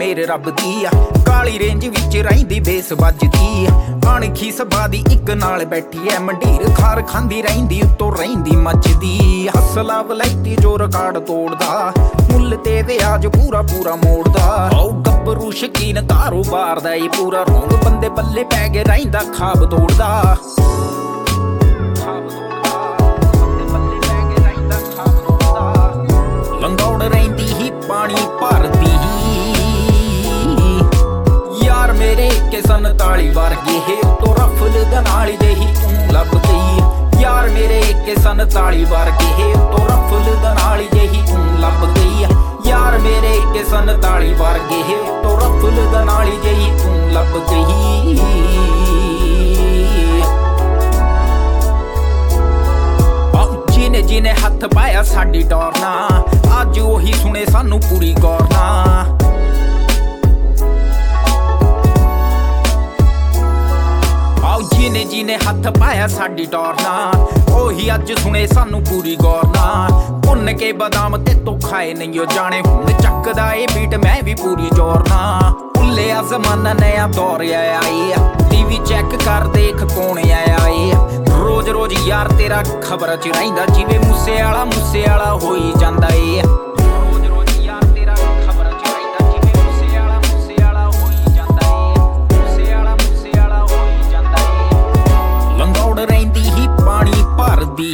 ਮੇਰੇ ਰੱਬ ਦੀ ਆ। ਕਾਲੀ ਰੇਂਜ ਵਿੱਚ ਰਹਿੰਦੀ ਬੇਸ ਵੱਜਦੀ ਅਣਖੀ ਸਭਾ ਦੀ ਇੱਕ ਨਾਲ ਬੈਠੀ ਐ ਮੰਡੀਰ ਖਾਰ ਖਾਂਦੀ ਰਹਿੰਦੀ ਉੱਤੋਂ ਰਹਿੰਦੀ ਮੱਚਦੀ। ਹਸਲਾ ਵਲੈਤੀ ਜੋ ਰਿਕਾਰਡ ਤੋੜਦਾ ਮੁੱਲ ਤੇ ਵਿਆਜ ਪੂਰਾ ਮੋੜਦਾ। ਆਓ ਗੱਭਰੂ ਸ਼ਕੀਨ ਕਾਰੋਬਾਰ ਦਾ ਇਹ ਪੂਰਾ ਰੋਂਗ ਬੰਦੇ ਪੱਲੇ ਪੈ ਕੇ ਰਹਿੰਦਾ ਖਾਬ ਤੋੜਦਾ। ਲੰਗੌੜ ਰਹਿੰਦੀ ਹੀ ਪਾਣੀ ਭਰਦੀ ਯਾਰ ਮੇਰੇ ਕੇ 47 ਵਰਗੇ ਹੈ ਉੱਤੋਂ ਰਫਲ ਦੇ ਨਾਲ ਜਿਹੀ ਤੂੰ ਲੱਭ ਗਈ। ਯਾਰ ਮੇਰੇ ਕੇ 47 ਵਰਗੇ ਹੈ ਉੱਤੋਂ ਰਫਲ ਦੇ ਨਾਲ ਜਿਹੀ ਤੂੰ ਲੱਭ ਗਈ। ਯਾਰ ਮੇਰੇ ਕੇ 47 ਵਰਗੇ ਹੈ ਉੱਤੋਂ ਰਫਲ ਦੇ ਨਾਲ ਜਿਹੀ ਤੂੰ ਲੱਭ ਗਈ। ਜਿਹਨੇ ਹੱਥ ਪਾਇਆ ਸਾਡੀ ਡੋਰ ਨਾ ਅੱਜ ਉਹੀ ਸੁਣੇ ਸਾਨੂੰ ਪੂਰੀ ਗੌਰ ਨਾ। ਆਓ ਜਿਹਨੇ ਹੱਥ ਪਾਇਆ ਸਾਡੀ ਡੋਰ ਨਾ ਉਹੀ ਅੱਜ ਸੁਣੇ ਸਾਨੂੰ ਪੂਰੀ ਗੌਰ ਨਾ। ਭੁੰਨ ਕੇ ਬਦਾਮ ਤੇ ਤੋਂ ਖਾਏ ਨਹੀਂ ਉਹ ਜਾਣੇ ਹੁਣ ਚੱਕਦਾ ਏ ਬੀਟ ਮੈਂ ਵੀ ਪੂਰੀ ਜ਼ੋਰ ਨਾ। ਭੁੱਲਿਆ ਜ਼ਮਾਨਾ ਨया ਦੌਰ ਆਇਆ ਏ ਟੀਵੀ ਚੈੱਕ ਕਰ ਦੇਖ ਕੌਣ ਆਇਆ ਏ। ਰੋਜ਼ ਯਾਰ ਤੇਰਾ ਖਬਰ ਚ ਰਹਿੰਦਾ ਜਿਵੇਂ ਮੂਸੇ ਵਾਲਾ ਹੋਈ ਜਾਂਦਾ ਏ। ਰੋਜ਼ ਯਾਰ ਤੇਰਾ ਖਬਰ ਚ ਰਹਿੰਦਾ ਜਿਵੇਂ ਮੂਸੇ ਵਾਲਾ ਹੋਈ ਜਾਂਦਾ ਏ। ਮੂਸੇ ਵਾਲਾ ਹੋਈ ਜਾਂਦਾ ਏ। ਲੰਗੌੜ ਰਹਿੰਦੀ ਹੀ ਪਾਣੀ ਭਰਦੀ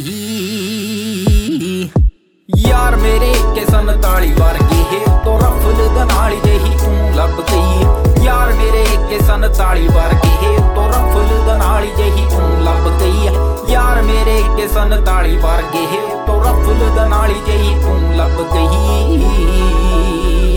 ਯਾਰ ਮੇਰੇ ਕੇ 47 ਵਰਗੀ ਹੈ ਤੋਂ ਰਫਲ ਦੇ ਨਾਲ ਜਿਹੀ ਤੂੰ ਲੱਭ ਗਈ। ਯਾਰ ਮੇਰੇ ਕੇ 47 ਵਰਗੀ ਹੈ ਤੋਂ ਰਫਲ ਦੇ ਨਾਲ ਜਿਹੀ ਤੂੰ ਲੱਭ ਗਈ। ਯਾਰ ਮੇਰੇ ਕੇ 47 ਵਰਗੇ ਹੈ ਤੋਂ ਰਫਲ ਦੇ ਨਾਲ ਜਿਹੀ ਤੂੰ ਲੱਭ ਗਈ।